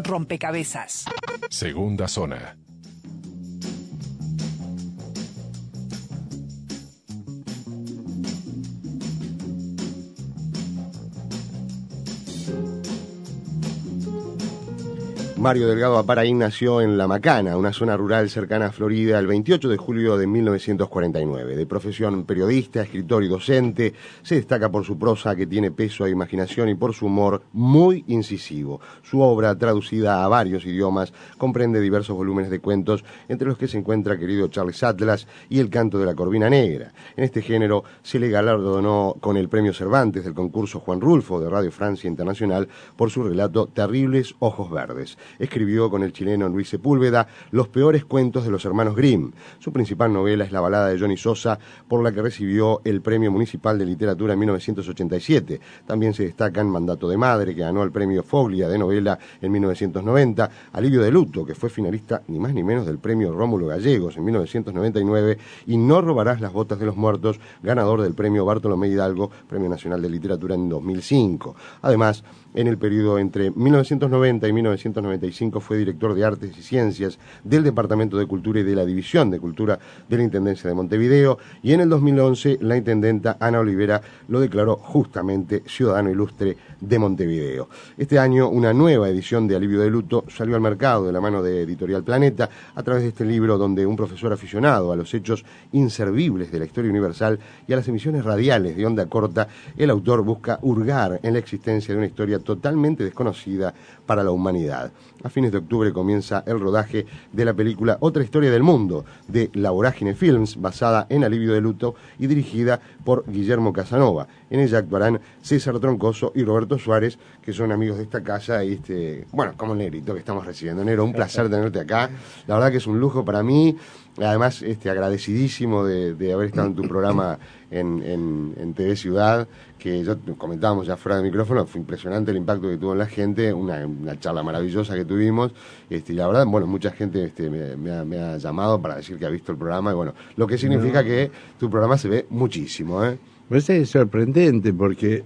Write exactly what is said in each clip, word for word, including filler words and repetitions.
rompecabezas. Segunda zona. Mario Delgado Aparaín nació en La Macana, una zona rural cercana a Florida, el veintiocho de julio de mil novecientos cuarenta y nueve. De profesión periodista, escritor y docente, se destaca por su prosa que tiene peso e imaginación y por su humor muy incisivo. Su obra, traducida a varios idiomas, comprende diversos volúmenes de cuentos, entre los que se encuentra Querido Charles Atlas y El canto de la corvina negra. En este género se le galardonó con el premio Cervantes del concurso Juan Rulfo de Radio Francia Internacional por su relato Terribles Ojos Verdes. Escribió con el chileno Luis Sepúlveda Los peores cuentos de los hermanos Grimm. Su principal novela es La balada de Johnny Sosa, por la que recibió el Premio Municipal de Literatura en mil novecientos ochenta y siete. También se destacan Mandato de Madre, que ganó el Premio Foglia de novela en mil novecientos noventa, Alivio de luto, que fue finalista ni más ni menos del Premio Rómulo Gallegos en mil novecientos noventa y nueve, y No robarás las botas de los muertos, ganador del Premio Bartolomé Hidalgo, Premio Nacional de Literatura en dos mil cinco. Además, en el periodo entre mil novecientos noventa y mil novecientos noventa y cinco fue director de Artes y Ciencias del Departamento de Cultura y de la División de Cultura de la Intendencia de Montevideo, y en el dos mil once la intendenta Ana Olivera lo declaró justamente ciudadano ilustre de Montevideo. Este año una nueva edición de Alivio de luto salió al mercado de la mano de Editorial Planeta a través de este libro, donde un profesor aficionado a los hechos inservibles de la historia universal y a las emisiones radiales de onda corta, el autor busca hurgar en la existencia de una historia totalmente desconocida para la humanidad. A fines de octubre comienza el rodaje de la película Otra historia del mundo, de La Vorágine Films, basada en Alivio de luto y dirigida por Guillermo Casanova. En ella actuarán César Troncoso y Roberto Suárez, que son amigos de esta casa, y este, bueno, como Negrito que estamos recibiendo. Negro, un placer tenerte acá. La verdad que es un lujo para mí. Además, este, agradecidísimo de, de haber estado en tu programa en, en, en T V Ciudad, que ya comentábamos ya fuera de micrófono. Fue impresionante el impacto que tuvo en la gente, una, una charla maravillosa que tuvimos, este, y la verdad, bueno, mucha gente este, me, me, ha, me ha llamado para decir que ha visto el programa, y bueno, lo que significa no. que tu programa se ve muchísimo, ¿eh? Pues es sorprendente porque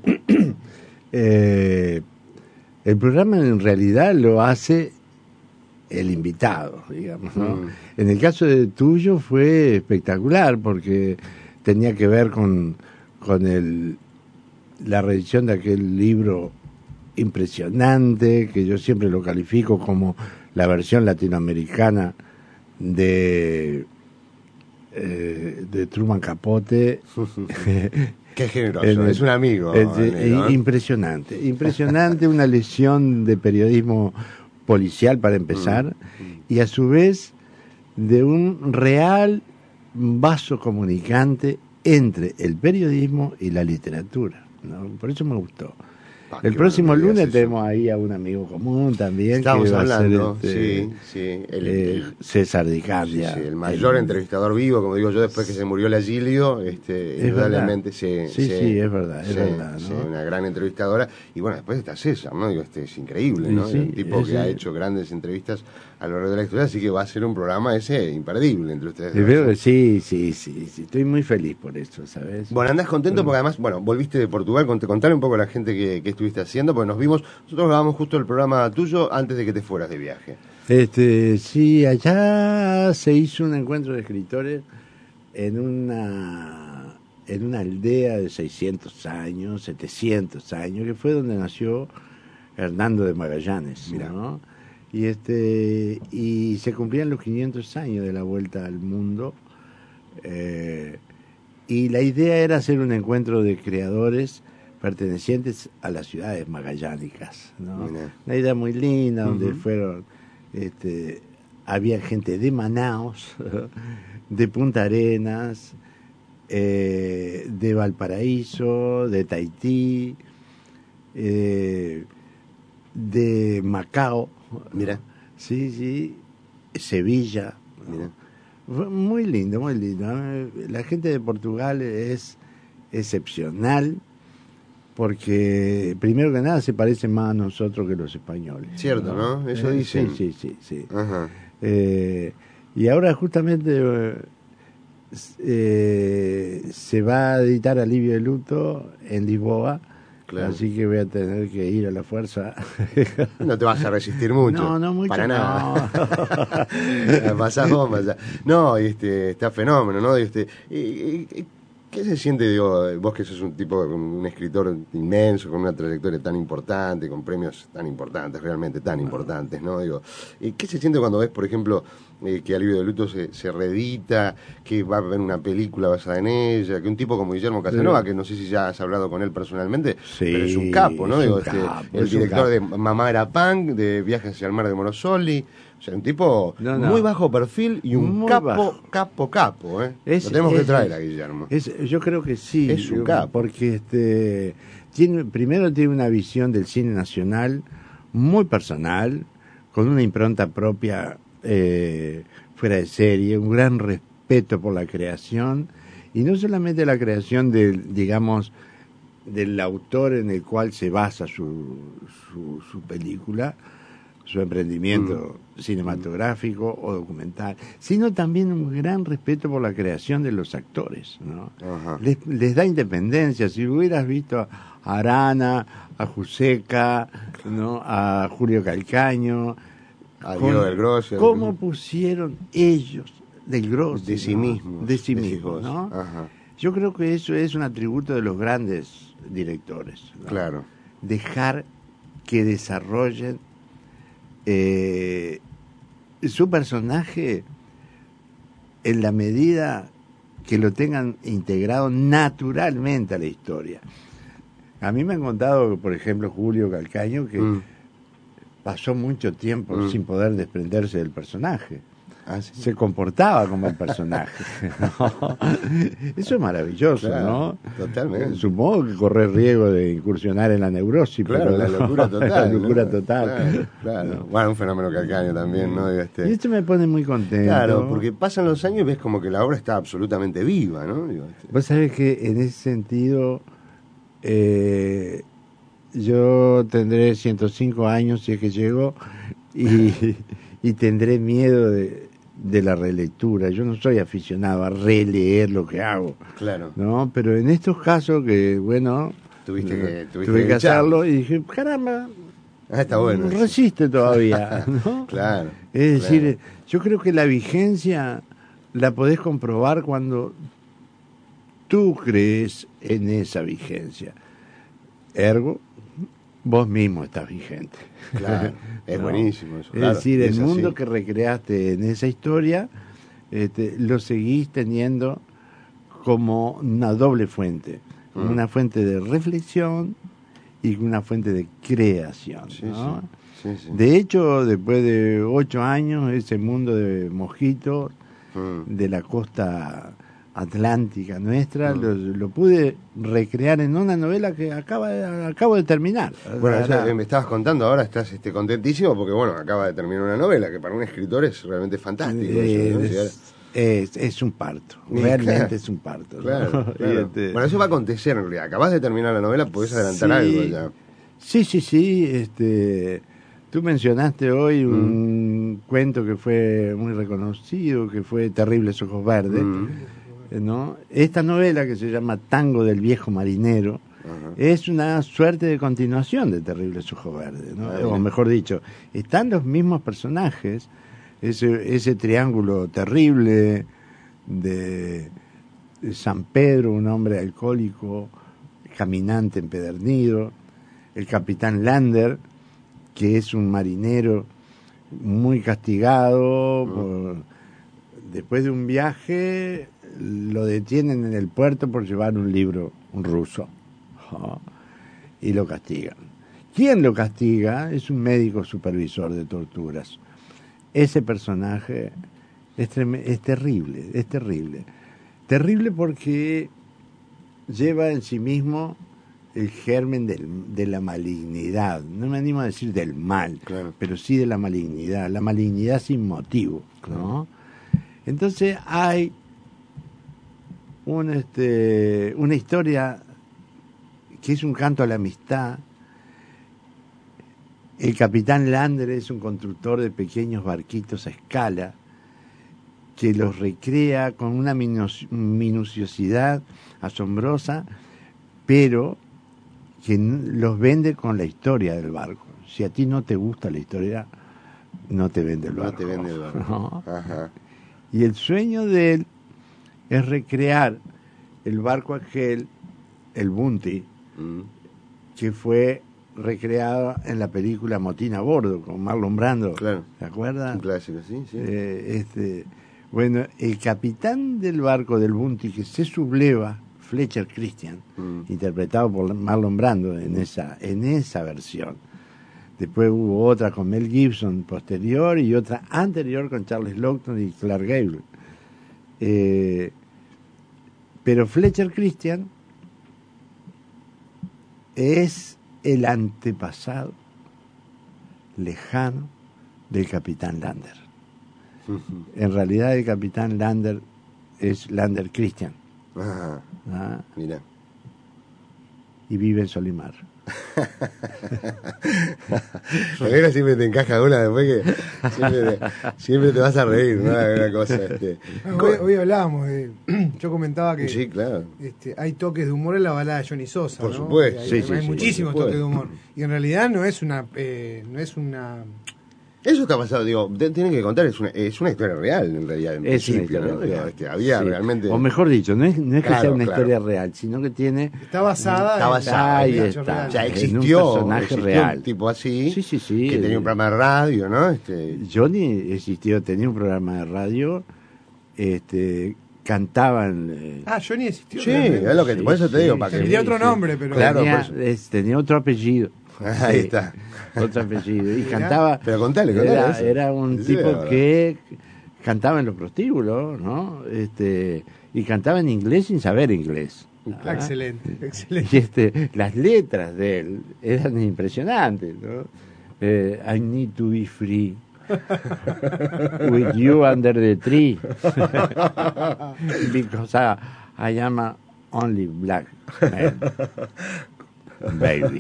eh, el programa en realidad lo hace el invitado, digamos, ¿no? Mm. En el caso de tuyo fue espectacular porque tenía que ver con, con el, la reedición de aquel libro impresionante, que yo siempre lo califico como la versión latinoamericana de, eh, de Truman Capote. Qué generoso, el, es un amigo. Es, amigo, ¿no? Impresionante, impresionante, una lección de periodismo policial para empezar, mm. y a su vez de un real vaso comunicante entre el periodismo y la literatura, ¿no? Por eso me gustó. Ah, el próximo lunes tenemos ahí a un amigo común también. Estamos que va hablando, a ser este, sí, sí. El, eh, el, César Di Candia. Sí, sí, el mayor el, entrevistador vivo, como digo yo, después que se murió la Gilio, este, indudablemente se, sí, se, sí, es verdad, es se, verdad, ¿no? Se, una gran entrevistadora. Y bueno, después está César, ¿no? Digo, este es increíble, ¿no? Sí, un tipo ese, que ha hecho grandes entrevistas a lo largo de la historia, así que va a ser un programa ese imperdible entre ustedes. Creo que sí, sí, sí, sí, estoy muy feliz por eso, ¿sabes? Bueno, andás contento porque además, bueno, volviste de Portugal, contale un poco a la gente que, que estuviste haciendo, porque nos vimos, nosotros grabamos justo el programa tuyo antes de que te fueras de viaje. Este, sí, allá se hizo un encuentro de escritores en una en una aldea de seiscientos años, setecientos años, que fue donde nació Hernando de Magallanes, Mirá. ¿no? Y este y se cumplían los quinientos años de la vuelta al mundo, eh, y la idea era hacer un encuentro de creadores pertenecientes a las ciudades magallánicas, ¿no? Una idea muy linda, donde uh-huh. fueron este había gente de Manaos, de Punta Arenas, eh, de Valparaíso, de Tahití, eh, de Macao, mira, sí, sí, Sevilla, mira, muy lindo, muy lindo. La gente de Portugal es excepcional, porque primero que nada se parece más a nosotros que los españoles. Cierto, ¿no? ¿no? Eso eh, dicen. Sí, sí, sí. sí. Ajá. Eh, y ahora justamente eh, se va a editar Alivio de luto en Lisboa, Claro. Así que voy a tener que ir a la fuerza. No te vas a resistir mucho. No, no mucho. Para no. nada. Pasás bombas ya. No, este, está fenómeno, ¿no? Este, y, y, ¿qué se siente, digo, vos que sos un tipo, un escritor inmenso, con una trayectoria tan importante, con premios tan importantes, realmente tan importantes, ¿no? Digo, ¿qué se siente cuando ves, por ejemplo, eh, que Alivio de Luto se, se reedita, que va a haber una película basada en ella, que un tipo como Guillermo Casanova, sí. que no sé si ya has hablado con él personalmente, sí, pero es un capo, ¿no? Digo, este, capo, el director de Mamá era punk, de Viajes hacia el mar de Morosoli. O sea, un tipo no, no. muy bajo perfil y un muy capo, bajo. capo, capo, ¿eh? Es, Lo tenemos es, que traer a Guillermo. Es, yo creo que sí. Es un capo. Porque este, tiene, primero tiene una visión del cine nacional muy personal, con una impronta propia eh, fuera de serie, un gran respeto por la creación, y no solamente la creación del, digamos, del autor en el cual se basa su, su, su película, su emprendimiento mm. cinematográfico o documental, sino también un gran respeto por la creación de los actores, ¿no? Les, les da independencia. Si hubieras visto a Arana, a Juseca, ¿no? A Julio Calcaño, a Diego del Grosso, cómo pusieron ellos del Grosso, de sí mismos, ¿no? de sí mismos, ¿no? Ajá. Yo creo que eso es un atributo de los grandes directores, ¿no? Claro. Dejar que desarrollen Eh, su personaje en la medida que lo tengan integrado naturalmente a la historia. A mí me han contado, por ejemplo, Julio Calcaño, que mm. pasó mucho tiempo mm. sin poder desprenderse del personaje. ¿Ah, sí? Se comportaba como el personaje. ¿No? Eso es maravilloso, claro, ¿no? Totalmente. Supongo que corre riesgo de incursionar en la neurosis. Claro, pero la locura total. La locura ¿no? total. Claro, claro. ¿No? Bueno, un fenómeno Calcaño también, ¿no? Este... Y esto me pone muy contento. Claro, porque pasan los años y ves como que la obra está absolutamente viva, ¿no? Digo, este... Vos sabés que en ese sentido eh, yo tendré ciento cinco años si es que llego y, y tendré miedo de... de la relectura. Yo no soy aficionado a releer lo que hago. Claro. ¿No? Pero en estos casos que, bueno, tuviste que, tuviste tuve que, que hacerlo y dije, caramba, ah, está bueno. Resiste todavía, ¿no? Claro. Es decir, claro. yo creo que la vigencia la podés comprobar cuando tú crees en esa vigencia. Ergo, vos mismo estás vigente. Claro, es ¿no? buenísimo eso. Es Claro, decir, el es mundo así. que recreaste en esa historia, este, lo seguís teniendo como una doble fuente, mm. una fuente de reflexión y una fuente de creación. Sí, ¿no? sí. Sí, sí. De hecho, después de ocho años, ese mundo de mojitos mm. de la costa atlántica nuestra, mm. lo, lo pude recrear en una novela que acaba acabo de terminar. Bueno, eso me estabas contando, ahora estás este, contentísimo porque, bueno, acaba de terminar una novela que para un escritor es realmente fantástico. Eh, eso, ¿no? es, es, es un parto, realmente claro, es un parto. ¿no? Claro, claro. Este... Bueno, eso va a acontecer en realidad. Acabas de terminar la novela, podés adelantar sí, algo ya. Sí, sí, sí. Este, tú mencionaste hoy un mm. cuento que fue muy reconocido, que fue Terribles Ojos Verdes. Mm. ¿No? Esta novela que se llama Tango del Viejo Marinero uh-huh. es una suerte de continuación de Terribles Ojos Verdes, ¿no? Uh-huh. O mejor dicho, están los mismos personajes, ese, ese triángulo terrible de, de San Pedro, un hombre alcohólico, caminante empedernido, el capitán Lander, que es un marinero muy castigado, uh-huh. por, después de un viaje lo detienen en el puerto por llevar un libro, un ruso, oh, y lo castigan. ¿Quién lo castiga? Es un médico supervisor de torturas. Ese personaje es, trem- es terrible, es terrible. Terrible porque lleva en sí mismo el germen del, de la malignidad. No me animo a decir del mal, claro. pero sí de la malignidad. La malignidad sin motivo, ¿no? Entonces hay Un, este, una historia que es un canto a la amistad. El capitán Lander es un constructor de pequeños barquitos a escala que los recrea con una minuci- minuciosidad asombrosa, pero que los vende con la historia del barco. Si a ti no te gusta la historia, no te vende el barco. No te vende el barco. ¿No? Ajá. Y el sueño de él es recrear el barco aquel, el Bounty, Mm. que fue recreado en la película Motín a bordo, con Marlon Brando. Claro. ¿Se acuerdan? Un clásico, sí, sí. Eh, este, bueno, el capitán del barco del Bounty que se subleva, Fletcher Christian, Mm. interpretado por Marlon Brando en esa, en esa versión. Después hubo otra con Mel Gibson posterior y otra anterior con Charles Laughton y Clark Gable. Eh, pero Fletcher Christian es el antepasado lejano del capitán Lander. En realidad el capitán Lander es Lander Christian. Ah, ¿Ah? mira. Y vive en Solimar. Reguera siempre te encaja una después que siempre te, siempre te vas a reír, ¿no? Una cosa, este. Hoy, hoy hablábamos de, yo comentaba que Sí, claro. este, hay toques de humor en la balada de Johnny Sosa, Por ¿no? supuesto. Hay, Sí, hay sí, sí, muchísimos por toques de supuesto. humor y en realidad no es una eh, no es una Eso está pasado, digo, te- tienen que contar, es una, es una historia real en realidad. En Es una principio, historia ¿no? real. Digo, este, había Sí. realmente. O mejor dicho, no es, no es que Claro, sea una claro. historia real, sino que tiene... está basada Está en- basada, Ahí en hechos está. reales. O sea, en un existió, personaje existió real. un tipo así, Sí, sí, sí. que tenía un programa de radio, ¿no? Este, Johnny existió, tenía un programa de radio, este, cantaban... eh, Ah, Johnny existió. sí, realmente. es lo que, Sí, por eso te sí, digo, para que... Tendría otro nombre, pero Claro, tenía, por eso. es- tenía otro apellido. Ahí Sí, está. Otro apellido. Y Mirá. cantaba... Pero contale, contale Era, eso. era un Sí, la tipo verdad. que cantaba en los prostíbulos, ¿no? Este, y cantaba en inglés sin saber inglés. Ah, excelente, excelente. Y este, las letras de él eran impresionantes, ¿no? Eh, I need to be free. With you under the tree. Because I, I am a only black man. Baby.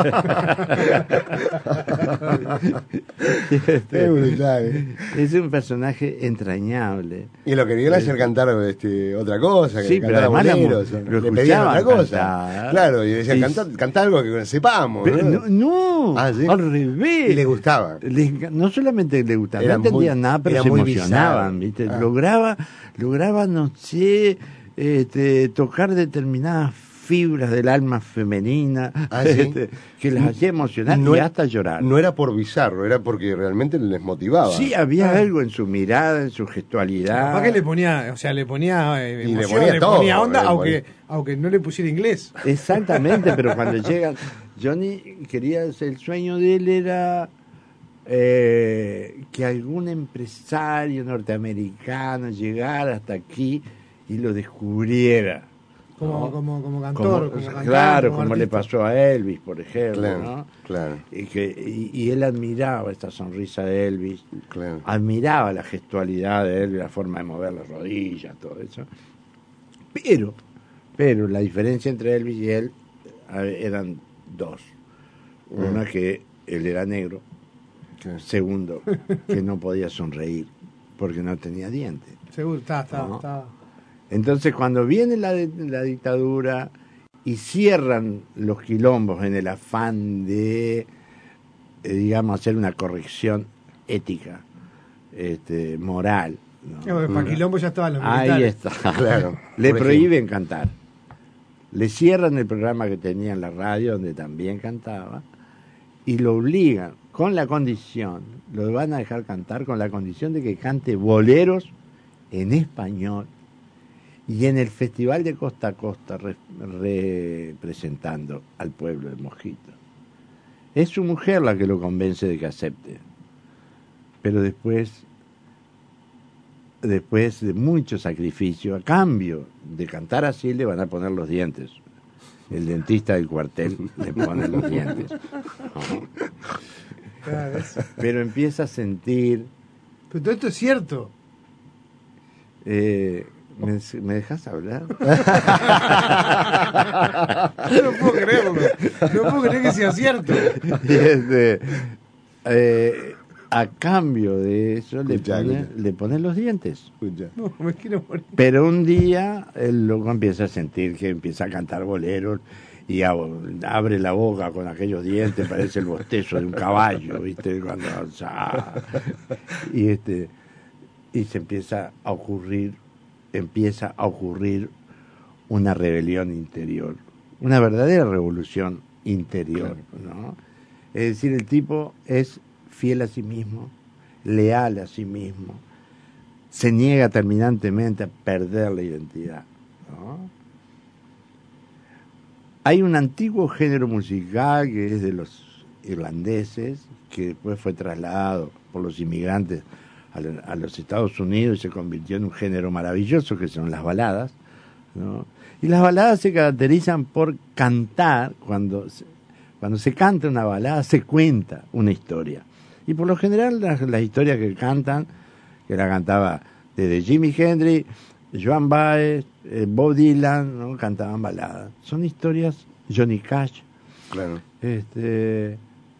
Es brutal, ¿eh? Es un personaje entrañable. Y lo querían hacer cantar este, otra cosa, que Sí, pero cantara además la mu- boleros, lo le pedían otra escuchaban cosa. cantar. Claro, y decían, Sí. canta, canta algo que sepamos. Pero ¿no? no, no, Ah, ¿sí? al revés. Y le gustaba. Le enca- no solamente le gustaba, Era no entendían muy- nada, pero era se muy emocionaban, bizarro. ¿viste? Ah. Lograba, lograba, no sé, este, tocar determinadas fibras del alma femenina, Ah, ¿sí? este, que las hacía emocionar No y era- hasta llorar. No era por bizarro, era porque realmente les motivaba. Sí, había Ah. algo en su mirada, en su gestualidad. Capaz que le ponía, o sea, le ponía eh, Y le emoción, ponía le todo, ponía onda, le aunque, ponía. aunque no le pusiera inglés. Exactamente, pero cuando llegan, Johnny quería, el sueño de él era eh, que algún empresario norteamericano llegara hasta aquí y lo descubriera. Como, ¿no? como, como cantor, Como- como cantante, claro, como como le artista. pasó a Elvis, por ejemplo, Claro, ¿no? claro, Y, que, y, y él admiraba esta sonrisa de Elvis, claro. admiraba la gestualidad de Elvis, la forma de mover las rodillas, todo eso. Pero, pero la diferencia entre Elvis y él eh, eran dos. Una, que él era negro. Claro. Segundo, que no podía sonreír porque no tenía dientes. Seguro, está, está, No. está. Entonces, cuando viene la, la dictadura y cierran los quilombos en el afán de, eh, digamos, hacer una corrección ética, este, moral, ¿no? No, para Quilombo ya estaban los Ahí militares. está. Claro, Le por prohíben cantar. Le cierran el programa que tenía en la radio, donde también cantaba, y lo obligan, con la condición, lo van a dejar cantar con la condición de que cante boleros en español y en el Festival de Costa a Costa re- representando al pueblo de Mosquito. Es su mujer la que lo convence de que acepte. Pero después, después de mucho sacrificio, a cambio de cantar así, le van a poner los dientes. El dentista del cuartel le pone los dientes. ¿no? Claro, es- Pero empieza a sentir... Pero todo esto es cierto. eh, ¿me, ¿Me dejas hablar? No puedo creerlo. No puedo creer que sea cierto. Y este, eh, a cambio de eso le Escuchá, pone, escuchá. le ponen los dientes. Escucha. No, me quiero morir. Pero un día el loco empieza a sentir que empieza a cantar boleros y ab- abre la boca con aquellos dientes, parece el bostezo de un caballo, ¿viste? Cuando, o sea, y este y se empieza a ocurrir, empieza a ocurrir una rebelión interior, una verdadera revolución interior, ¿no? Es decir, el tipo es fiel a sí mismo, leal a sí mismo, se niega terminantemente a perder la identidad, ¿no? Hay un antiguo género musical que es de los irlandeses, que después fue trasladado por los inmigrantes a, la- a los Estados Unidos y se convirtió en un género maravilloso, que son las baladas, ¿no? Y las baladas se caracterizan por cantar, cuando se, cuando se canta una balada se cuenta una historia. Y por lo general las, las historias que cantan, que la cantaba desde Jimi Hendrix, Joan Baez, eh, Bob Dylan, ¿no? Cantaban baladas. Son historias, Johnny Cash, Claro. este,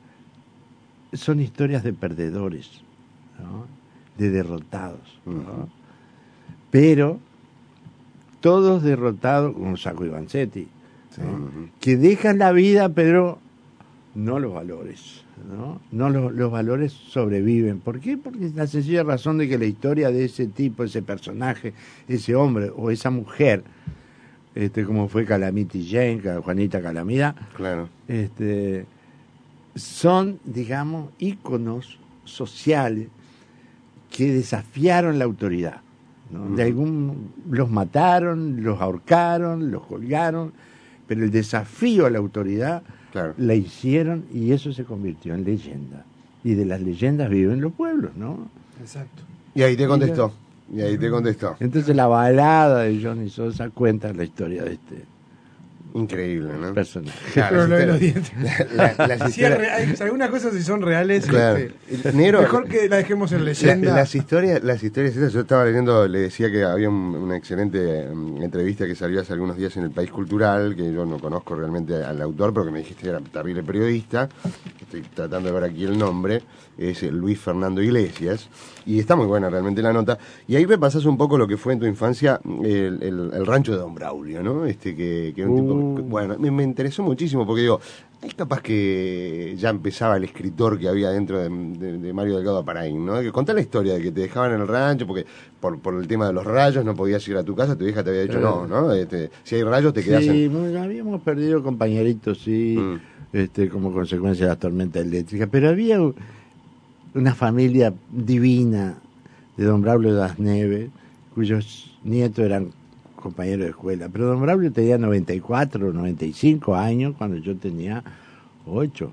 son historias de perdedores, ¿no? De derrotados, ¿no? Ujú. Pero todos derrotados, como Sacco y Vanzetti, Sí, ¿no? ujú. Que dejan la vida, pero no los valores, ¿no? No los, los valores sobreviven. ¿Por qué? Porque es la sencilla razón de que la historia de ese tipo, ese personaje, ese hombre o esa mujer, este, como fue Calamity Jane, Juanita Calamidad, Claro. este, son, digamos, íconos sociales que desafiaron la autoridad, ¿no? De algún, los mataron, los ahorcaron, los colgaron, pero el desafío a la autoridad Claro. la hicieron y eso se convirtió en leyenda. Y de las leyendas viven los pueblos, ¿no? Exacto. Y ahí te contestó. Y ahí te contestó. Entonces la balada de Johnny Sosa cuenta la historia de este Increíble, ¿no? personaje. Claro, Pero lo de los historias- dientes. la- la- las Si es historias- real- si algunas cosas si son reales, Claro. este, Negro, mejor que la dejemos en La- leyenda. las historias, las historias esas, yo estaba leyendo, le decía que había un- una excelente um, entrevista que salió hace algunos días en el País Cultural, que yo no conozco realmente al autor, pero que me dijiste que era terrible periodista, estoy tratando de ver aquí el nombre, es eh, Luis Fernando Iglesias, y está muy buena realmente la nota, y ahí repasás un poco lo que fue en tu infancia el, el- el rancho de Don Braulio, ¿no? Este que, que era un tipo, Uh. que- bueno, me, me interesó muchísimo, porque digo, es capaz que ya empezaba el escritor que había dentro de, de- de Mario Delgado Aparaín, ¿no? Que contá la historia de que te dejaban en el rancho porque por, por el tema de los rayos no podías ir a tu casa, tu vieja te había dicho no, ¿no? Este, si hay rayos te quedás Sí, en... muy- habíamos perdido compañeritos, sí, Mm. este, como consecuencia de las tormentas eléctricas, pero había u- una familia divina de don Braulio das Neves, cuyos nietos eran compañeros de escuela, pero don Braulio tenía noventa y cuatro, noventa y cinco años cuando yo tenía ocho,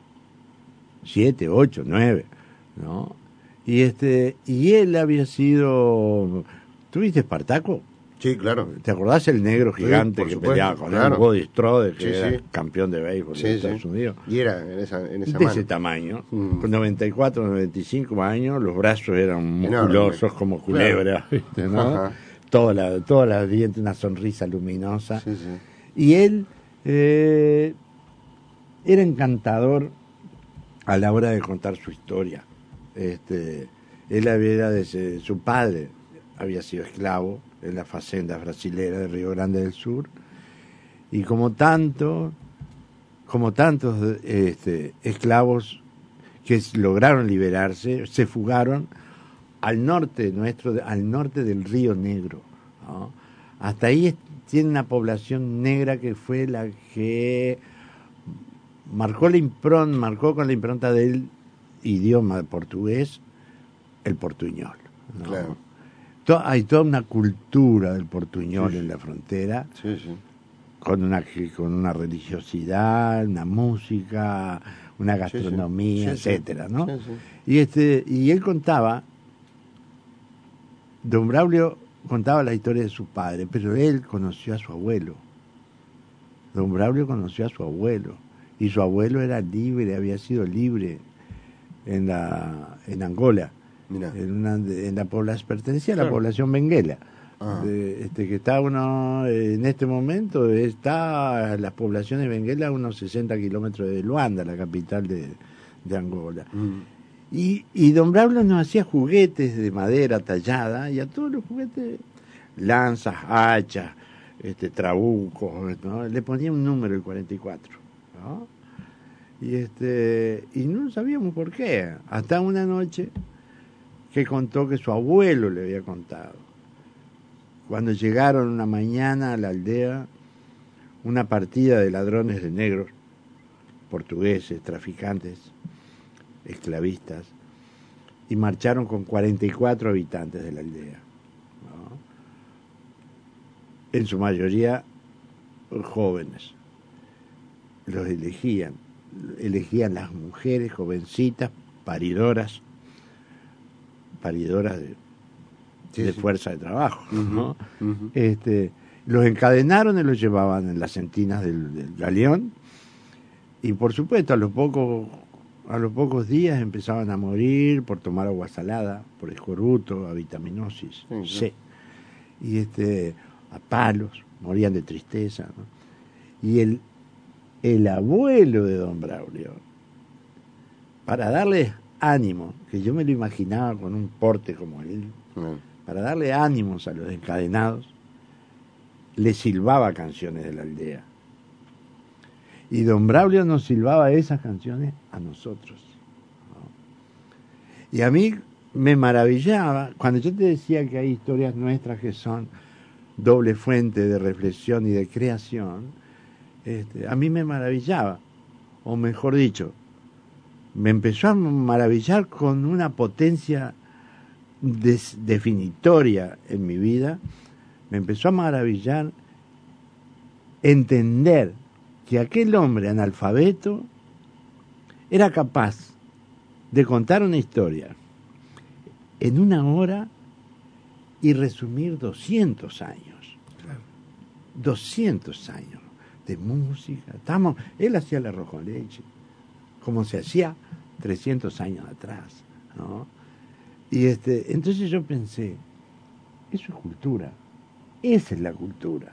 siete, ocho, nueve, ¿no? Y este, y él había sido, ¿tuviste Espartaco? Sí, claro. ¿Te acordás el negro Sí, gigante por que supuesto, peleaba con claro. él, Body Strode, que Sí, era sí. campeón de béisbol Sí, de sí. Estados Unidos? Y era en esa, en esa De mano. ese tamaño, Mm. con noventa y cuatro, noventa y cinco años, los brazos eran Enorme. musculosos como culebra, ¿viste, no? Ajá. Toda la, toda la diente, una sonrisa luminosa. Sí, sí. Y él eh, era encantador a la hora de contar su historia. Este, él había de ese- su padre había sido esclavo en la fazenda brasilera de Río Grande del Sur, y como tanto, como tantos este, esclavos que lograron liberarse, se fugaron al norte nuestro, al norte del Río Negro, ¿no? Hasta ahí tiene una población negra que fue la que marcó la impronta, marcó con la impronta del idioma portugués el portuñol, ¿no? Claro. To- hay toda una cultura del portuñol Sí. en la frontera, Sí, sí. con una con una religiosidad, una música, una gastronomía, Sí, sí. etcétera, ¿no? Sí, sí. Y este y él contaba, don Braulio contaba la historia de su padre, pero él conoció a su abuelo. Don Braulio conoció a su abuelo y su abuelo era libre, había sido libre en la en Angola, Mirá. en una en la población, pertenecía a la Claro. población benguela. Ah. De, este que está uno en este momento está las poblaciones benguela a unos sesenta kilómetros de Luanda, la capital de, de Angola. Mm. Y, y don Braulio nos hacía juguetes de madera tallada, y a todos los juguetes, lanzas, hachas, este, trabucos, ¿no? Le ponía un número, el cuarenta y cuatro, ¿no? Y, este, y no sabíamos por qué, hasta una noche que contó que su abuelo le había contado. Cuando llegaron una mañana a la aldea, una partida de ladrones de negros, portugueses, traficantes, esclavistas, y marcharon con cuarenta y cuatro habitantes de la aldea, ¿no? En su mayoría jóvenes. Los elegían, elegían las mujeres jovencitas, paridoras, paridoras de, sí, de sí. fuerza de trabajo, uh-huh, ¿no? Uh-huh. Este, los encadenaron y los llevaban en las entinas del, del galeón, y por supuesto a los pocos a los pocos días empezaban a morir por tomar agua salada, por escorbuto, a vitaminosis uh-huh. C, y este a palos, morían de tristeza, ¿no? Y el el abuelo de don Braulio, para darle ánimo, que yo me lo imaginaba con un porte como él, uh-huh. para darle ánimos a los encadenados, le silbaba canciones de la aldea. Y don Braulio nos silbaba esas canciones a nosotros, ¿no? Y a mí me maravillaba, cuando yo te decía que hay historias nuestras que son doble fuente de reflexión y de creación, este, a mí me maravillaba, o mejor dicho, me empezó a maravillar con una potencia des- definitoria en mi vida, me empezó a maravillar entender que aquel hombre analfabeto era capaz de contar una historia en una hora y resumir doscientos años. Claro. doscientos años de música. Estamos, él hacía el arroz con leche, como se hacía trescientos años atrás, ¿no? Y este, entonces yo pensé, eso es cultura, esa es la cultura.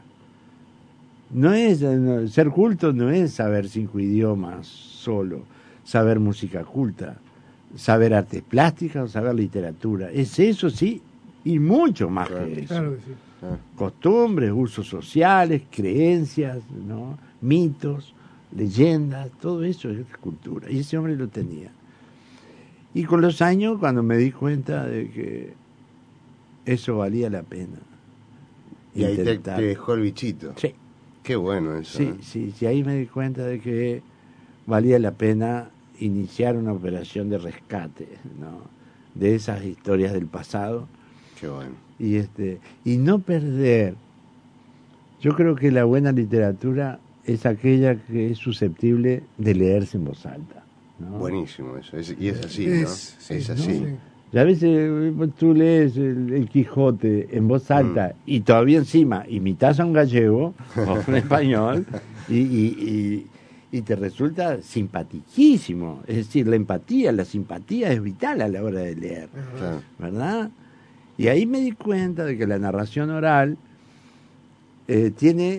No es, no, ser culto no es saber cinco idiomas solo, saber música culta, saber artes plásticas o saber literatura. Es eso, sí, y mucho más claro, que eso. Claro que sí. Ah. Costumbres, usos sociales, creencias, ¿no? Mitos, leyendas, todo eso es cultura. Y ese hombre lo tenía. Y con los años, cuando me di cuenta de que eso valía la pena. Y ahí te, te dejó el bichito. Sí. Qué bueno eso. Sí, ¿eh? sí, sí, ahí me di cuenta de que valía la pena iniciar una operación de rescate, ¿no? De esas historias del pasado. Qué bueno. Y este, y no perder. Yo creo que la buena literatura es aquella que es susceptible de leerse en voz alta, ¿no? Buenísimo eso, es, y es así, ¿no? Es, sí, es así. ¿no? Y a veces tú lees el, el Quijote en voz alta mm. y todavía encima imitas a un gallego o un español y, y, y, y te resulta simpaticísimo. Es decir, la empatía, la simpatía es vital a la hora de leer, claro. ¿verdad? Y ahí me di cuenta de que la narración oral eh, tiene,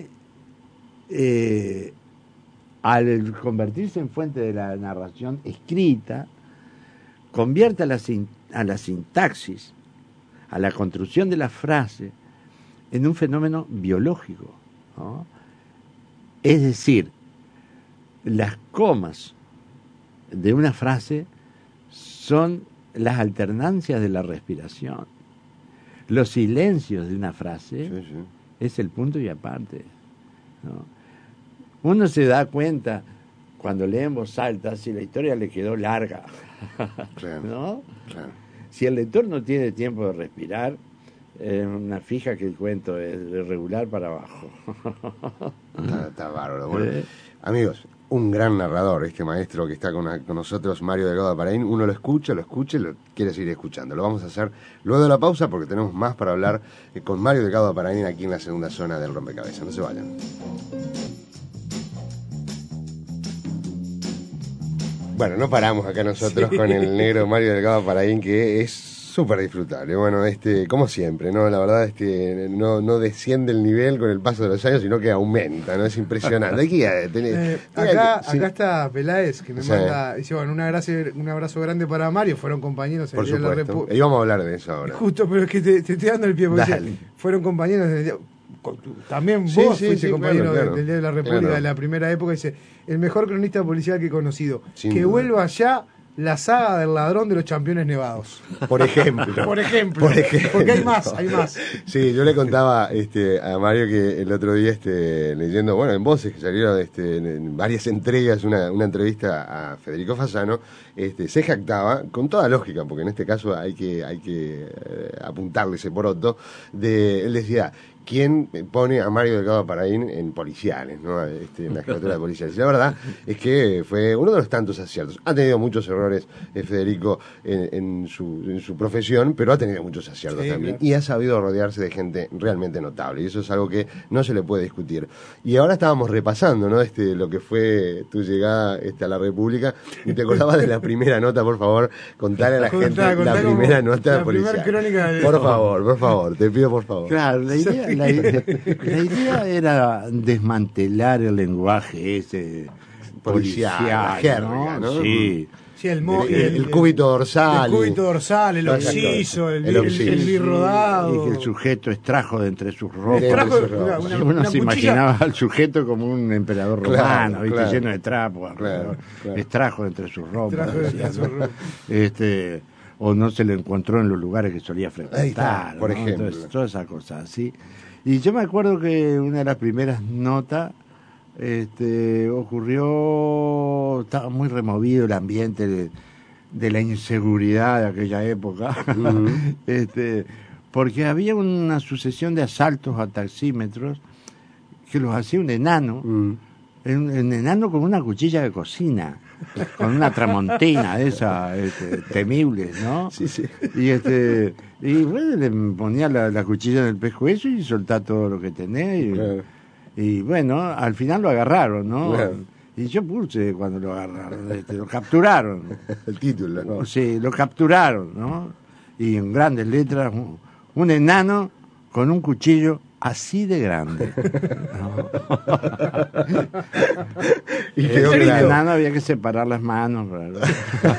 eh, al convertirse en fuente de la narración escrita, convierte a la, a la sintaxis, a la construcción de la frase, en un fenómeno biológico, ¿no? Es decir, las comas de una frase son las alternancias de la respiración. Los silencios de una frase sí, sí. es el punto y aparte, ¿no? Uno se da cuenta cuando lee en voz alta si la historia le quedó larga, claro, ¿no? Claro. Si el lector no tiene tiempo de respirar, es una fija que el cuento es de regular para abajo. Está, está bárbaro. Bueno, ¿eh? Amigos, un gran narrador este maestro que está con, con nosotros, Mario Delgado Aparaín. Uno lo escucha, lo escucha y lo quiere seguir escuchando. Lo vamos a hacer luego de la pausa porque tenemos más para hablar eh, con Mario Delgado Aparaín aquí en la segunda zona del Rompecabezas. No se vayan. Bueno, no paramos acá nosotros sí. con el negro Mario Delgado Aparaín, que es súper disfrutable. Bueno, este, como siempre, ¿no? La verdad, este, no, no desciende el nivel con el paso de los años, sino que aumenta, ¿no? Es impresionante. Hay que tener, eh, acá, sí. acá está Peláez, que me sí. manda, dice, bueno, un abrazo, un abrazo grande para Mario, fueron compañeros en Por el día supuesto. De la Repu- y vamos a hablar de eso ahora. Justo, pero es que te, te estoy dando el pie, porque dice, fueron compañeros en el día. también Sí, vos sí, fuiste sí, compañero claro, claro. del Día de la República Claro. de la primera época, dice, el mejor cronista policial que he conocido. Sin que duda. vuelva ya la saga del ladrón de los campeones nevados. Por ejemplo. Por ejemplo. Por ejemplo. Porque hay más, hay más. Sí, yo le contaba este, a Mario que el otro día, este, leyendo, bueno, en Voces, que salieron este, en varias entregas, una, una entrevista a Federico Fasano, este, se jactaba, con toda lógica, porque en este caso hay que, hay que eh, apuntarle ese poroto, de, él decía, ¿quién pone a Mario Delgado Aparaín en policiales, ¿no? Este, en la jefatura de policiales? Y la verdad es que fue uno de los tantos aciertos. Ha tenido muchos errores eh, Federico en, en, su, en su profesión, pero ha tenido muchos aciertos Sí, también. claro. Y ha sabido rodearse de gente realmente notable. Y eso es algo que no se le puede discutir. Y ahora estábamos repasando, ¿no? Este, lo que fue tu llegada este, a la República. Y te acordabas de la primera nota, por favor, contale a la Contá, gente contá la como primera nota la policial. primer crónica del- Por favor, por favor, te pido por favor. Claro, la idea, la, idea, la idea era desmantelar el lenguaje ese Policial, policial, la jerga, ¿no? Sí. Sí, el, mo- El- el- el cúbito dorsal El cúbito y- dorsal, el Todas esas occiso, cosas. el, El el, occiso. el birrodado. Y que el sujeto extrajo de entre sus ropas. Extrajo Entre sus una- ropas. una- Uno una se cuchilla. imaginaba al sujeto como un emperador Claro, romano, ¿viste? claro. Lleno de trapos. Claro, claro. Extrajo de entre sus ropas. Extrajo de decía, entre ¿no? sus ropas. Este, o no se lo encontró en los lugares que solía frecuentar. Ahí está, por ¿no? ejemplo. Entonces, todas esas cosas así. Y yo me acuerdo que una de las primeras notas este, ocurrió, estaba muy removido el ambiente de, de la inseguridad de aquella época, Ujú. este, porque había una sucesión de asaltos a taxímetros que los hacía un enano, Mm. un, un enano con una cuchilla de cocina, con una tramontina de esas este, temibles, ¿no? Sí, sí. Y este y bueno, le ponía la, la cuchilla en el pescuezo y soltá todo lo que tenés. Y, Claro. y bueno, al final lo agarraron, ¿no? Claro. Y yo puse cuando lo agarraron, este, lo capturaron. El título, ¿no? Sí, lo capturaron, ¿no? Y en grandes letras, un, un enano con un cuchillo así de grande. ¿no? Y quedó El claro. enano había que separar las manos. ¿verdad?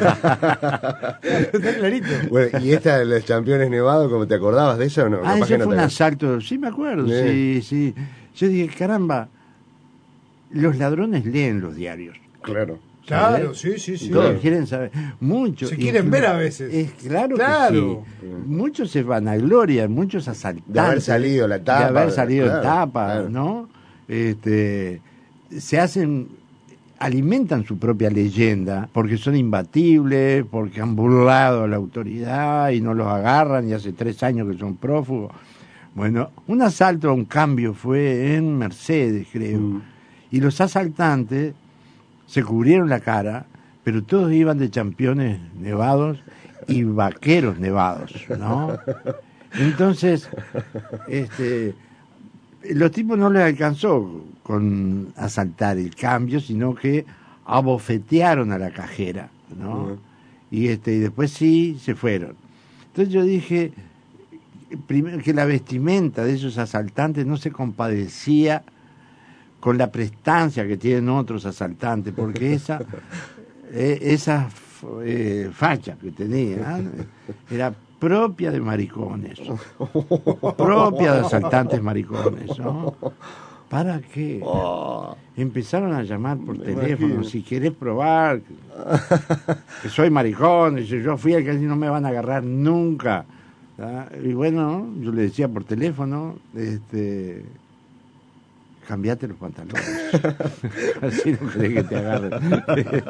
Está clarito. Bueno, ¿y esta de los campeones nevados, como te acordabas de eso o no? Ah, Capaz ese que no fue te- un asalto, sí me acuerdo, Bien. sí, sí. Yo dije, caramba, los ladrones leen los diarios. Claro. Claro, sí, sí, sí. Todos Claro. quieren saber. Muchos. Se quieren inclu- ver a veces. Es claro, Claro. que sí. Muchos se vanaglorian, muchos asaltantes. De haber salido la tapa, De haber salido en claro, tapa, claro. ¿no? Este, se hacen, alimentan su propia leyenda, porque son imbatibles, porque han burlado a la autoridad y no los agarran y hace tres años que son prófugos. Bueno, un asalto a un cambio fue en Mercedes, creo. Mm. Y los asaltantes se cubrieron la cara, pero todos iban de championes nevados y vaqueros nevados, ¿no? Entonces, este, los tipos no les alcanzó con asaltar el cambio, sino que abofetearon a la cajera, ¿no? Ujú. Y este, y después sí se fueron. Entonces yo dije primero que la vestimenta de esos asaltantes no se compadecía con la prestancia que tienen otros asaltantes, porque esa eh, esa eh, facha que tenían era propia de maricones, propia de asaltantes maricones, ¿no? ¿Para qué? Empezaron a llamar por Me teléfono, imagino. si querés probar que, que soy maricón, dice, yo fui al que no me van a agarrar nunca. ¿tá? Y bueno, yo le decía por teléfono, este, cambiate los pantalones, así no querés que te agarren.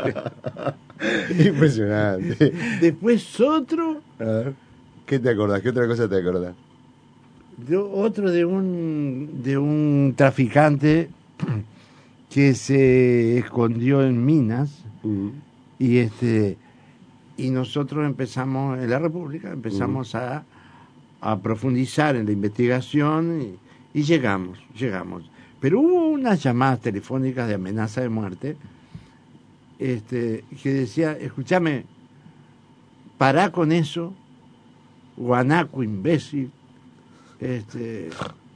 Impresionante. Después otro, A ver, ¿qué te acordás? ¿Qué otra cosa te acordás? de- otro de un de un traficante que se escondió en Minas Mm. y este y nosotros empezamos en la República empezamos a, a profundizar en la investigación y, y llegamos llegamos pero hubo unas llamadas telefónicas de amenaza de muerte este que decía escúchame, pará con eso, guanaco imbécil. Este,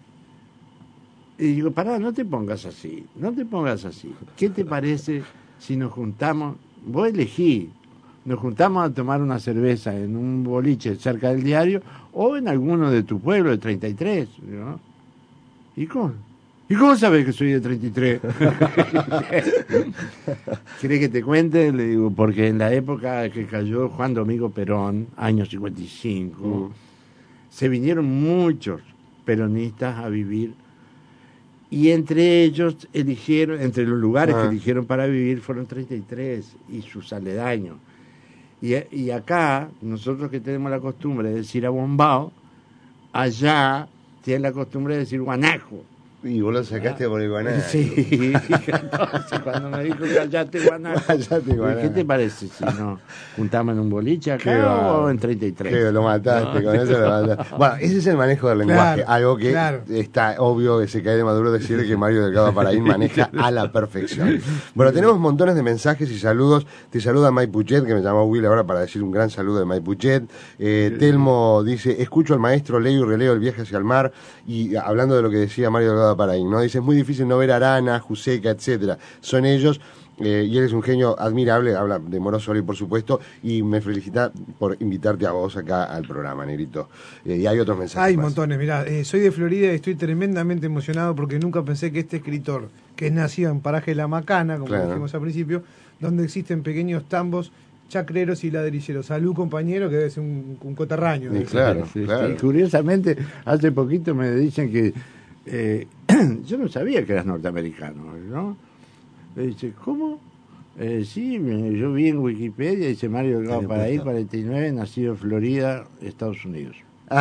y digo, pará, no te pongas así, no te pongas así. ¿Qué te parece si nos juntamos? Vos elegí, nos juntamos a tomar una cerveza en un boliche cerca del diario o en alguno de tu pueblo de treinta y tres, ¿no? ¿Y cómo? ¿Y cómo sabes que soy de treinta y tres? ¿Querés que te cuente? Le digo, porque en la época que cayó Juan Domingo Perón, año cincuenta y cinco, mm. se vinieron muchos peronistas a vivir y entre ellos eligieron, entre los lugares ah. que eligieron para vivir fueron treinta y tres y sus aledaños. Y, y acá, nosotros que tenemos la costumbre de decir abombao, allá tienen la costumbre de decir guanajo. Y vos lo sacaste ah, por el guanaco. Sí, entonces cuando me dijo callate guanaco, callate guanaco. ¿Qué te parece si nos juntamos en un boliche acá o en treinta y tres? Que lo mataste, no, con eso lo mataste. Bueno, ese es el manejo del lenguaje, claro, algo que claro. está obvio que se cae de maduro decir que Mario Delgado Aparaín maneja a la perfección. Bueno, tenemos montones de mensajes y saludos. Te saluda Mike Puchet, que me llamó Will ahora para decir un gran saludo de Mike Puchet. Eh, Telmo dice, escucho al maestro, leo y releo El viaje hacia el mar, y hablando de lo que decía Mario Delgado Aparaín, ¿no? Dice, es muy difícil no ver a Arana, Juseca, etcétera. Son ellos, eh, y él es un genio admirable, habla de Morosoli, por supuesto, y me felicita por invitarte a vos acá al programa, Negrito. Eh, y hay otros mensajes Hay más. montones, mirá, eh, soy de Florida y estoy tremendamente emocionado porque nunca pensé que este escritor, que es nacido en Paraje La Macana, como claro. dijimos al principio, donde existen pequeños tambos, chacreros y ladrilleros. Salud, compañero, que debe ser un, un coterraño. Sí, claro, sí, claro. Y curiosamente, hace poquito me dicen que Eh, yo no sabía que eras norteamericano, ¿no? Me dice, ¿cómo? Eh, sí, me, yo vi en Wikipedia, dice Mario Delgado Aparaín, cuarenta y nueve, nacido en Florida, Estados Unidos.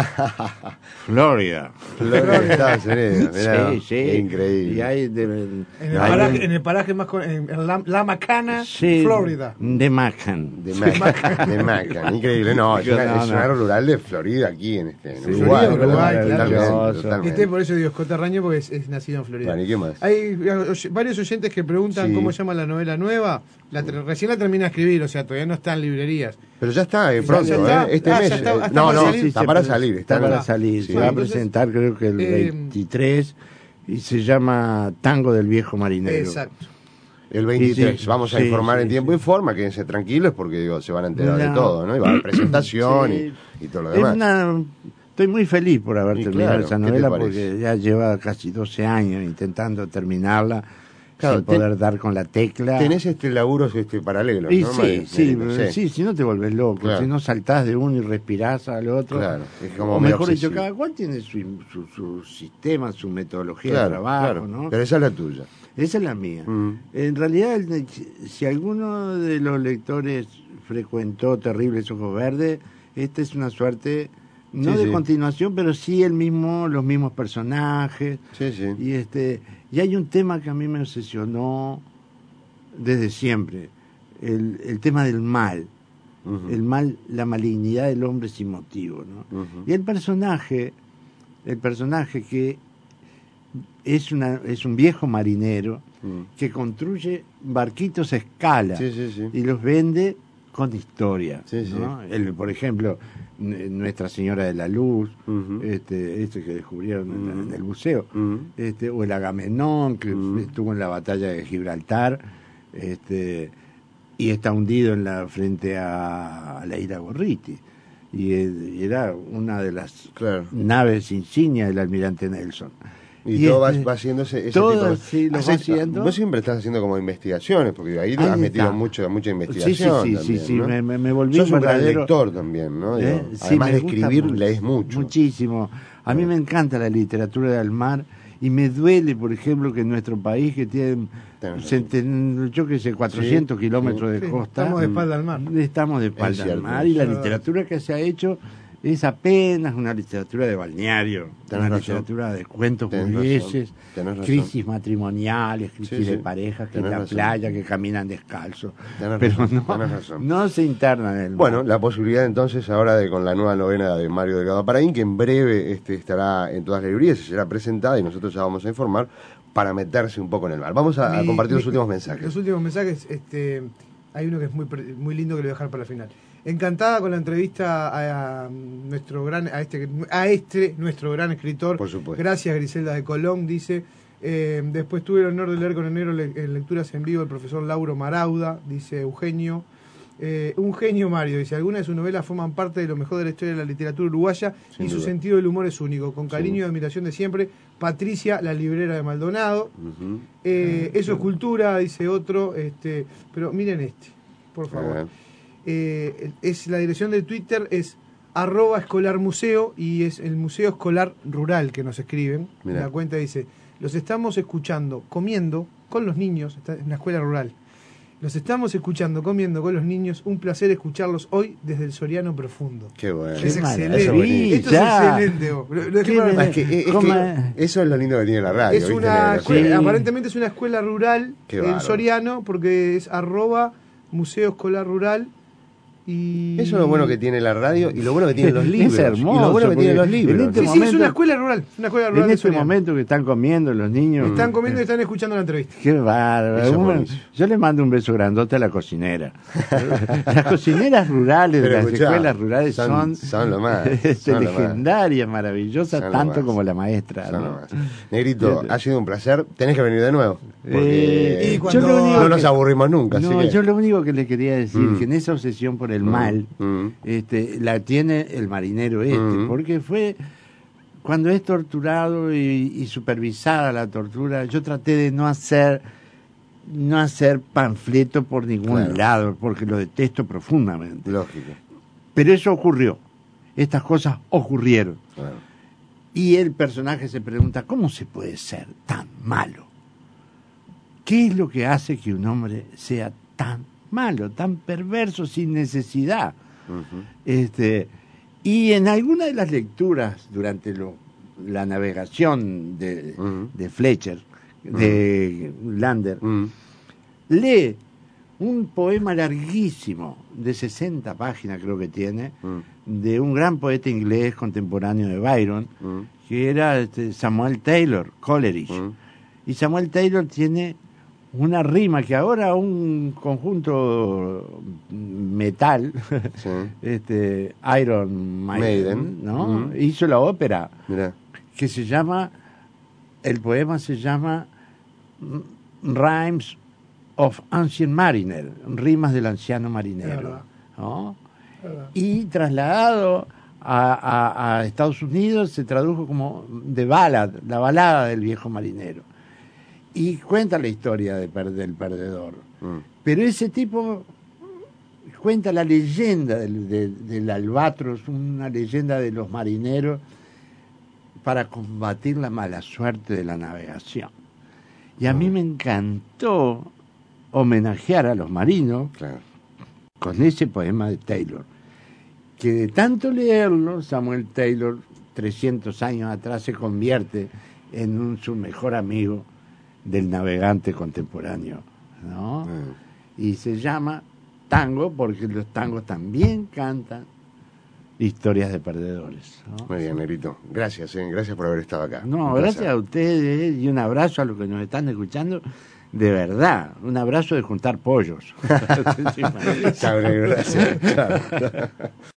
Florida. Florida, Estados Unidos. Mirá, sí, sí. Increíble. Y hay de, en, el hay paraje, de, en el paraje más con, en La, La Macana, sí, Florida. De Macan. De Macan. De Macan. Increíble. No, es, una, no, es un área rural de Florida aquí en este en sí, Uruguay. Uruguay, Uruguay claro. Totalmente, totalmente. Este por eso digo es coterráneo porque es, es nacido en Florida. Bueno, ¿y qué más? Hay varios oyentes que preguntan sí. cómo se llama la novela nueva. La, recién la termina de escribir, o sea, todavía no está en librerías. Pero ya está, eh, pronto, ya, ya está, ¿eh? Este ah, mes. Está, está no, no, salir. está para salir. Está, está para salir. Sí. Se va a presentar, creo que el eh, veintitrés, y se llama Tango del Viejo Marinero. Exacto. El veintitrés. Sí, Vamos a sí, informar sí, en tiempo sí. y forma, quédense tranquilos porque digo, se van a enterar no. de todo, ¿no? Y va a haber presentación sí. y, y todo lo demás. Una, estoy muy feliz por haber y terminado claro, esa novela porque ya lleva casi doce años intentando terminarla. Claro, sin poder ten, dar con la tecla. Tenés este laburo este paralelo, y ¿no? Sí, sí, sí, sí, si no te volvés loco, claro. si no saltás de uno y respirás al otro. Claro, es como o mejor dicho, cada cual tiene su, su, su sistema, su metodología claro, de trabajo, claro. ¿no? Pero esa es la tuya. Esa es la mía. Mm. En realidad, si alguno de los lectores frecuentó Terribles Ojos Verdes, esta es una suerte... No sí, de sí. continuación, pero sí el mismo, los mismos personajes. Sí, sí. Y este, y hay un tema que a mí me obsesionó desde siempre, el, el tema del mal. Uh-huh. El mal, la malignidad del hombre sin motivo, ¿no? Uh-huh. Y el personaje, el personaje que es una, es un viejo marinero uh-huh. que construye barquitos a escala sí, sí, sí. y los vende con historia, sí, sí. ¿no? El, por ejemplo, Nuestra Señora de la Luz, uh-huh. este, este que descubrieron uh-huh. en, en el buceo, uh-huh. este, o el Agamenón, que uh-huh. estuvo en la batalla de Gibraltar, este, y está hundido en la frente a, a la isla Gorriti. Y, y era una de las claro. naves insignia del almirante Nelson. Y, y todo este, va, va haciendo ese, ese todo, tipo de... sí, lo va haciendo. Vos siempre estás haciendo como investigaciones, porque ahí, ahí has metido mucho, mucha investigación. Sí, sí, también, sí, sí, ¿no? me, me volví Sos un verdadero... gran lector también, ¿no? ¿Eh? Digo, Sí, además de escribir, mucho, lees mucho. Muchísimo. A mí me encanta la literatura del mar y me duele, por ejemplo, que en nuestro país, que tiene, centen, yo qué sé, cuatrocientos sí, kilómetros sí, de sí, Mm. costa... Estamos de espalda al mar. Estamos de espalda al mar y la literatura que se ha hecho... es apenas una literatura de balneario, tenés una razón. literatura de cuentos burgueses, crisis matrimoniales, crisis sí, sí. de parejas que en la razón. playa, que caminan descalzos, tenés pero razón. no, no se internan en el mar. Bueno, la posibilidad entonces ahora de con la nueva novela de Mario Delgado Aparaín, que en breve este, estará en todas las librerías y será presentada y nosotros ya vamos a informar para meterse un poco en el mar. Vamos a, mi, a compartir mi, los últimos mensajes. Los últimos mensajes, este, hay uno que es muy, muy lindo que lo voy a dejar para el final. Encantada con la entrevista a, a nuestro gran a este a este nuestro gran escritor. Por supuesto. Gracias, Griselda de Colón, dice. Eh, después tuve el honor de leer con enero le, en lecturas en vivo el profesor Lauro Marauda, dice Eugenio. Eh, un genio Mario, dice, algunas de sus novelas forman parte de lo mejor de la historia de la literatura uruguaya. Sin y duda. Su sentido del humor es único, con cariño y admiración de siempre. Patricia, la librera de Maldonado. Uh-huh. eh, eso es cultura, dice otro. Este, pero miren este, por favor. Uh-huh. Eh, es la dirección de Twitter es arroba escolar museo y es el Museo Escolar Rural que nos escriben. Mirá. La cuenta dice, los estamos escuchando comiendo con los niños, está en la escuela rural. Los estamos escuchando, comiendo con los niños. Un placer escucharlos hoy desde el Soriano Profundo. Qué bueno. Es Qué excelente. Eso es Esto ya. es excelente. Vos. Es que, es que, es que eso es lo lindo que tiene la radio. Es una escuela, sí. Aparentemente es una escuela rural Qué en Soriano, porque es arroba Museo Escolar Rural. Y... Eso es lo bueno que tiene la radio y lo bueno que tienen los libros. Es hermoso, y lo bueno que tienen los libros. Este sí, momento, sí, es una escuela rural. Una escuela rural en este momento que están comiendo los niños. Están comiendo y están escuchando la entrevista. Qué bárbaro. Yo le mando un beso grandote a la cocinera. Las cocineras rurales, Pero las escuchá, escuelas rurales son, son, son lo más. Este, son legendarias, lo maravillosas, son tanto como la maestra. Son ¿no? lo más. Negrito, ha sido un placer. Tenés que venir de nuevo. Porque eh, y cuando... no nos aburrimos nunca. No, así que... yo lo único que le quería decir mm. que en esa obsesión por el mm. mal mm. Este, la tiene el marinero este, mm. porque fue cuando es torturado y, y supervisada la tortura, yo traté de no hacer no hacer panfleto por ningún claro. lado, porque lo detesto profundamente. Lógico. Pero eso ocurrió. Estas cosas ocurrieron. Claro. Y el personaje se pregunta, ¿cómo se puede ser tan malo? ¿Qué es lo que hace que un hombre sea tan malo, tan perverso, sin necesidad? Uh-huh. Este, y en alguna de las lecturas durante lo, la navegación de, uh-huh. de Fletcher, de uh-huh. Lander, uh-huh. lee un poema larguísimo de sesenta páginas, creo que tiene, uh-huh. de un gran poeta inglés contemporáneo de Byron, uh-huh. que era este, Samuel Taylor, Coleridge. Uh-huh. Y Samuel Taylor tiene una rima que ahora un conjunto metal, sí. este Iron Maiden, Maiden. ¿no? Uh-huh. hizo la ópera. Mirá. Que se llama, el poema se llama Rhymes of Ancient Mariner, rimas del anciano marinero, ¿no? Y trasladado a, a, a Estados Unidos se tradujo como The Ballad, la balada del viejo marinero. Y cuenta la historia de, del perdedor. Mm. Pero ese tipo cuenta la leyenda del, del, del albatros, una leyenda de los marineros para combatir la mala suerte de la navegación. Y a mm. mí me encantó homenajear a los marinos claro. con ese poema de Taylor, que de tanto leerlo, Samuel Taylor, trescientos años atrás, se convierte en un, su mejor amigo del navegante contemporáneo, ¿no? Mm. Y se llama tango porque los tangos también cantan historias de perdedores, ¿no? Muy bien, Negrito. Gracias, eh. gracias por haber estado acá. No, un gracias placer. A ustedes y un abrazo a los que nos están escuchando. De verdad, un abrazo de juntar pollos. Chao, Negro, gracias. Chao.